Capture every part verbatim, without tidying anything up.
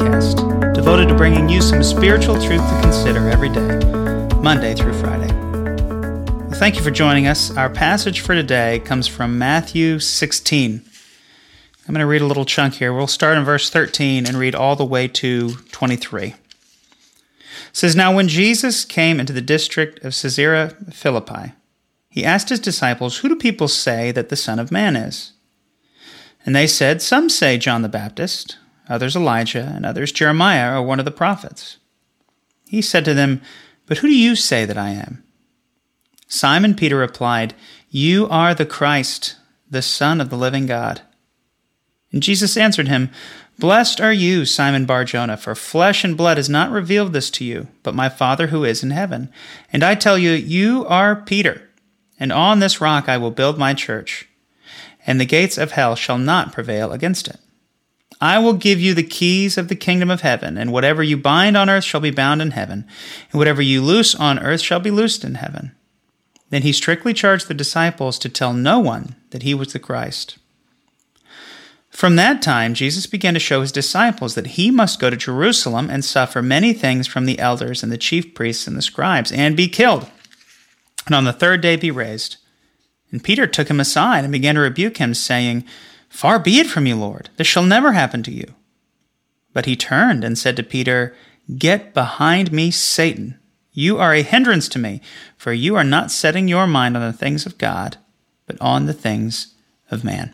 podcast, devoted to bringing you some spiritual truth to consider every day, Monday through Friday. Well, thank you for joining us. Our passage for today comes from Matthew sixteen. I'm going to read a little chunk here. We'll start in verse thirteen and read all the way to twenty-three. It says, "Now when Jesus came into the district of Caesarea Philippi, he asked his disciples, 'Who do people say that the Son of Man is?' And they said, 'Some say John the Baptist, others Elijah, and others Jeremiah or one of the prophets.' He said to them, 'But who do you say that I am?' Simon Peter replied, 'You are the Christ, the Son of the living God.' And Jesus answered him, 'Blessed are you, Simon Bar-Jonah, for flesh and blood has not revealed this to you, but my Father who is in heaven. And I tell you, you are Peter, and on this rock I will build my church, and the gates of hell shall not prevail against it. I will give you the keys of the kingdom of heaven, and whatever you bind on earth shall be bound in heaven, and whatever you loose on earth shall be loosed in heaven.' Then he strictly charged the disciples to tell no one that he was the Christ. From that time, Jesus began to show his disciples that he must go to Jerusalem and suffer many things from the elders and the chief priests and the scribes, and be killed, and on the third day be raised. And Peter took him aside and began to rebuke him, saying, 'Far be it from you, Lord, this shall never happen to you.' But he turned and said to Peter, 'Get behind me, Satan. You are a hindrance to me, for you are not setting your mind on the things of God, but on the things of man.'"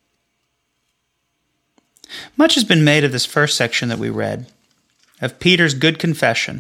Much has been made of this first section that we read, of Peter's good confession,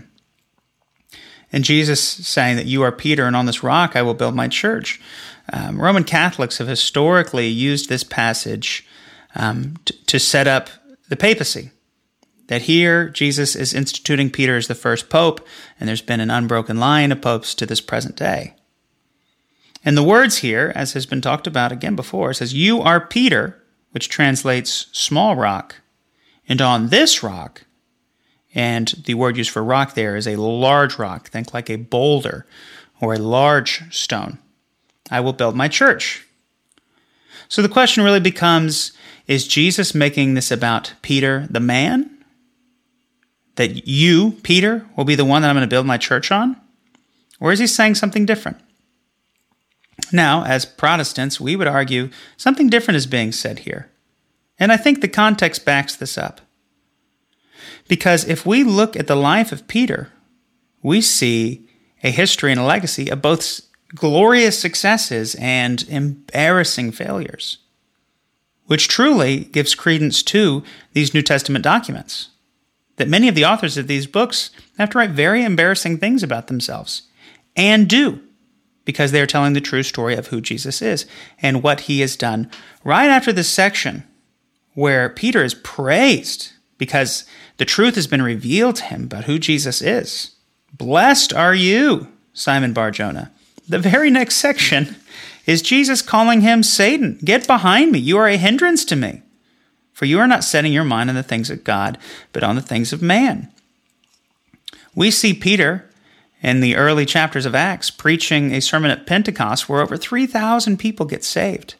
and Jesus saying that you are Peter, and on this rock I will build my church. Um, Roman Catholics have historically used this passage um, t- to set up the papacy. That here Jesus is instituting Peter as the first pope, and there's been an unbroken line of popes to this present day. And the words here, as has been talked about again before, it says, "You are Peter," which translates small rock, and on this rock, and the word used for rock there is a large rock, think like a boulder or a large stone, "I will build my church." So the question really becomes, is Jesus making this about Peter the man? That you, Peter, will be the one that I'm going to build my church on? Or is he saying something different? Now, as Protestants, we would argue something different is being said here. And I think the context backs this up. Because if we look at the life of Peter, we see a history and a legacy of both glorious successes and embarrassing failures, which truly gives credence to these New Testament documents. That many of the authors of these books have to write very embarrassing things about themselves, and do, because they are telling the true story of who Jesus is and what he has done. Right after this section where Peter is praised because the truth has been revealed to him about who Jesus is. "Blessed are you, Simon Bar-Jonah." The very next section is Jesus calling him Satan. "Get behind me. You are a hindrance to me. For you are not setting your mind on the things of God, but on the things of man." We see Peter in the early chapters of Acts preaching a sermon at Pentecost where over three thousand people get saved.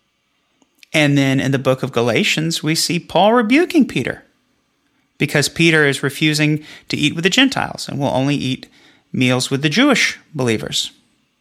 And then in the book of Galatians, we see Paul rebuking Peter because Peter is refusing to eat with the Gentiles and will only eat meals with the Jewish believers.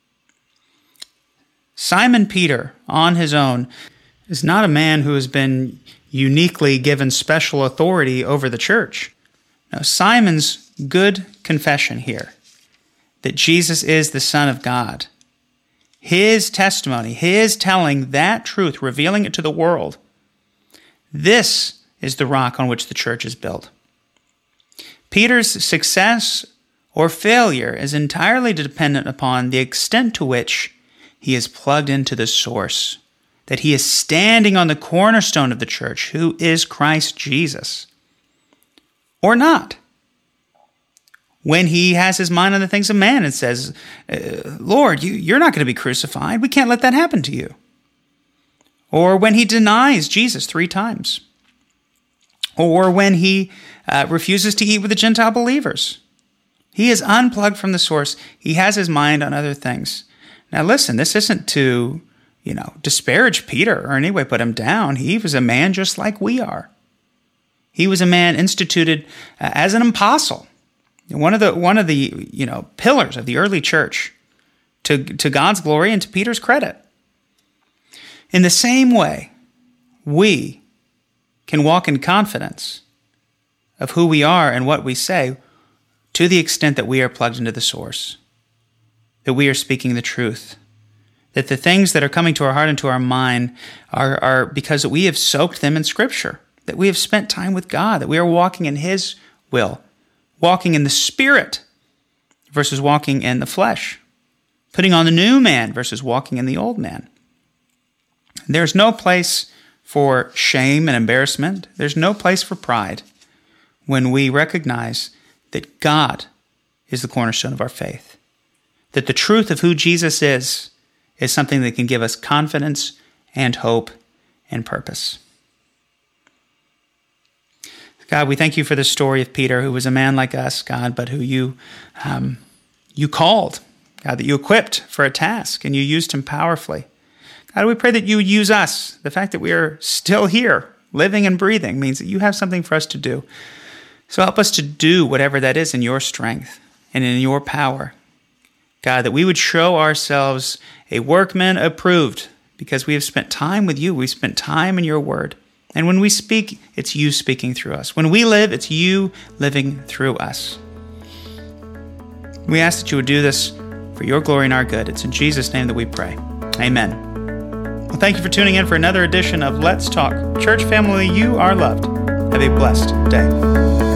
Simon Peter, on his own, is not a man who has been uniquely given special authority over the church. Now, Simon's good confession here, that Jesus is the Son of God, his testimony, his telling that truth, revealing it to the world, this is the rock on which the church is built. Peter's success or failure is entirely dependent upon the extent to which he is plugged into the source, that he is standing on the cornerstone of the church, who is Christ Jesus, or not. When he has his mind on the things of man and says, "Lord, you, you're not going to be crucified. We can't let that happen to you." Or when he denies Jesus three times. Or when he uh, refuses to eat with the Gentile believers. He is unplugged from the source. He has his mind on other things. Now listen, this isn't to, you know, disparage Peter or in any way put him down. He was a man just like we are. He was a man instituted uh, as an apostle, one of the one of the you know pillars of the early church, to, to God's glory and to Peter's credit. In the same way, we can walk in confidence of who we are and what we say to the extent that we are plugged into the source, that we are speaking the truth, that the things that are coming to our heart and to our mind are, are because we have soaked them in Scripture, that we have spent time with God, that we are walking in His will, walking in the Spirit versus walking in the flesh, putting on the new man versus walking in the old man. There's no place for shame and embarrassment. There's no place for pride when we recognize that God is the cornerstone of our faith, that the truth of who Jesus is is something that can give us confidence and hope and purpose. God, we thank you for the story of Peter, who was a man like us, God, but who you um, you called, God, that you equipped for a task, and you used him powerfully. God, we pray that you would use us. The fact that we are still here, living and breathing, means that you have something for us to do. So help us to do whatever that is in your strength and in your power. God, that we would show ourselves a workman approved because we have spent time with you. We've spent time in your word. And when we speak, it's you speaking through us. When we live, it's you living through us. We ask that you would do this for your glory and our good. It's in Jesus' name that we pray. Amen. Well, thank you for tuning in for another edition of Let's Talk. Church family, you are loved. Have a blessed day.